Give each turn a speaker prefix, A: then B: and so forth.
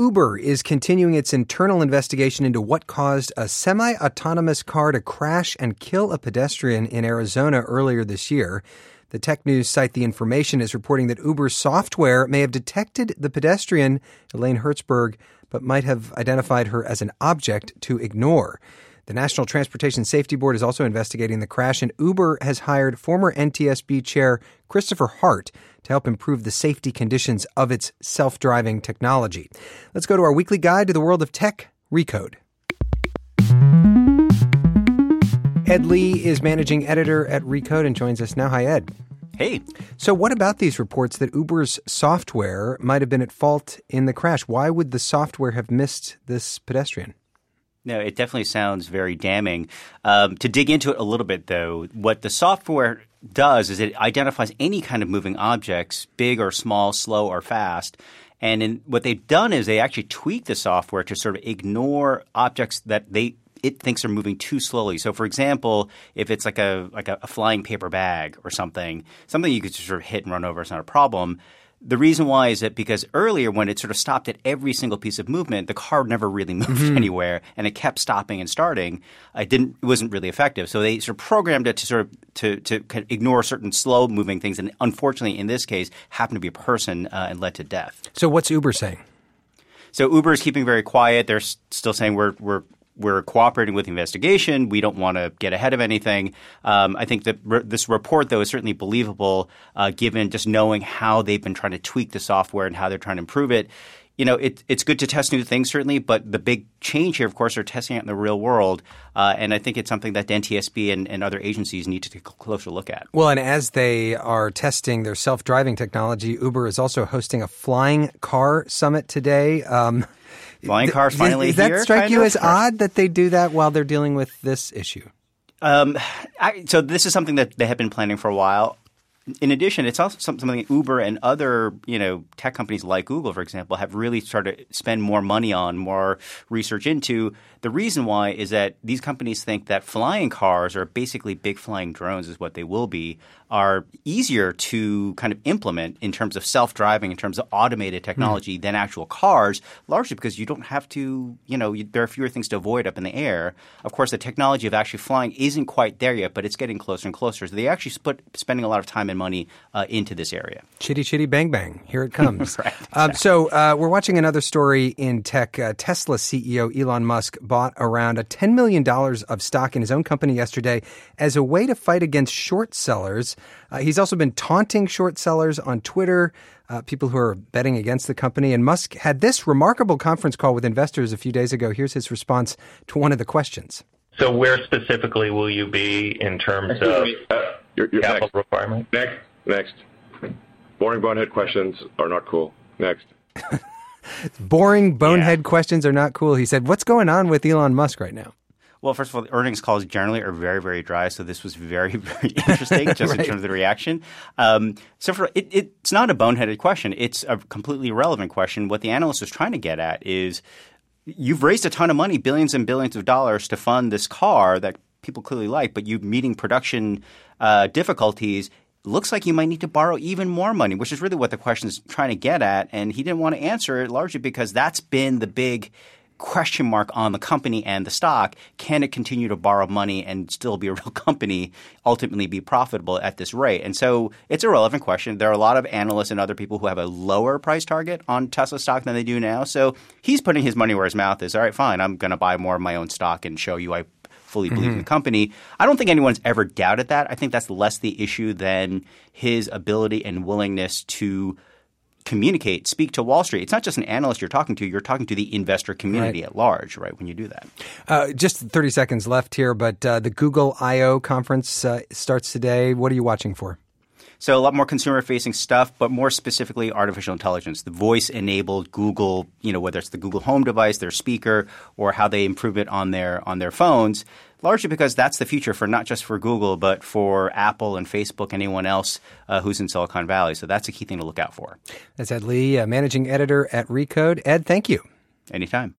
A: Uber is continuing its internal investigation into what caused a semi-autonomous car to crash and kill a pedestrian in Arizona earlier this year. The tech news site The Information is reporting that Uber's software may have detected the pedestrian, Elaine Hertzberg, but might have identified her as an object to ignore. The National Transportation Safety Board is also investigating the crash, and Uber has hired former NTSB chair Christopher Hart to help improve the safety conditions of its self-driving technology. Let's go to our weekly guide to the world of tech, Recode. Ed Lee is managing editor at Recode and joins us now. Hi, Ed.
B: Hey.
A: So what about these reports that Uber's software might have been at fault in the crash? Why would the software have missed this pedestrian?
B: No, it definitely sounds very damning. To dig into it a little bit, though, what the software does is it identifies any kind of moving objects, big or small, slow or fast. And what they've done is they actually tweak the software to sort of ignore objects that it thinks are moving too slowly. So, for example, if it's like a flying paper bag or something you could just sort of hit and run over, it's not a problem. The reason why is that because earlier when it sort of stopped at every single piece of movement, the car never really moved anywhere, and it kept stopping and starting. It wasn't really effective. So they sort of programmed it to sort of to ignore certain slow moving things, and unfortunately in this case happened to be a person and led to death.
A: So what's Uber saying?
B: So Uber is keeping very quiet. They're still saying we're cooperating with the investigation. We don't want to get ahead of anything. I think that this report, though, is certainly believable given just knowing how they've been trying to tweak the software and how they're trying to improve it. You know, it's good to test new things, certainly, but the big change here, of course, are testing it in the real world. And I think it's something that the NTSB and other agencies need to take a closer look at.
A: Well, and as they are testing their self-driving technology, Uber is also hosting a flying car summit today.
B: Flying cars finally
A: here? Does that strike you as odd that they do that while they're dealing with this issue?
B: So this is something that they have been planning for a while. In addition, it's also something that Uber and other, tech companies like Google, for example, have really started to spend more money on, more research into. The reason why is that these companies think that flying cars, or basically big flying drones is what they will be, are easier to kind of implement in terms of self-driving, in terms of automated technology than actual cars, largely because you don't have to, there are fewer things to avoid up in the air. Of course, the technology of actually flying isn't quite there yet, but it's getting closer and closer. So they actually spending a lot of time and money into this area.
A: Chitty, chitty, bang, bang. Here it comes.
B: Right, exactly.
A: So we're watching another story in tech. Tesla CEO Elon Musk bought around $10 million of stock in his own company yesterday as a way to fight against short sellers. He's also been taunting short sellers on Twitter, people who are betting against the company. And Musk had this remarkable conference call with investors a few days ago. Here's his response to one of the questions.
C: So where specifically will you be in terms of
D: you're
C: capital
D: next.
C: requirement?
D: Next. Boring bonehead questions are not cool. Next.
A: Boring bonehead questions are not cool. He said, what's going on with Elon Musk right now?
B: Well, first of all, the earnings calls generally are very, very dry. So this was very, very interesting just in terms of the reaction. It's not a boneheaded question. It's a completely irrelevant question. What the analyst was trying to get at is you've raised a ton of money, billions and billions of dollars to fund this car that people clearly like, but you're meeting production difficulties. Looks like you might need to borrow even more money, which is really what the question is trying to get at. And he didn't want to answer it largely because that's been the big question mark on the company and the stock. Can it continue to borrow money and still be a real company, ultimately be profitable at this rate? And so it's a relevant question. There are a lot of analysts and other people who have a lower price target on Tesla stock than they do now. So he's putting his money where his mouth is. All right, fine. I'm going to buy more of my own stock and show you I fully believe in the company. I don't think anyone's ever doubted that. I think that's less the issue than his ability and willingness to communicate, speak to Wall Street. It's not just an analyst you're talking to the investor community at large, right, when you do that.
A: Just 30 seconds left here, but the Google I.O. conference starts today. What are you watching for?
B: So a lot more consumer-facing stuff, but more specifically artificial intelligence, the voice-enabled Google, whether it's the Google Home device, their speaker, or how they improve it on their phones, largely because that's the future for not just for Google, but for Apple and Facebook, anyone else who's in Silicon Valley. So that's a key thing to look out for.
A: That's Ed Lee, managing editor at Recode. Ed, thank you.
B: Anytime.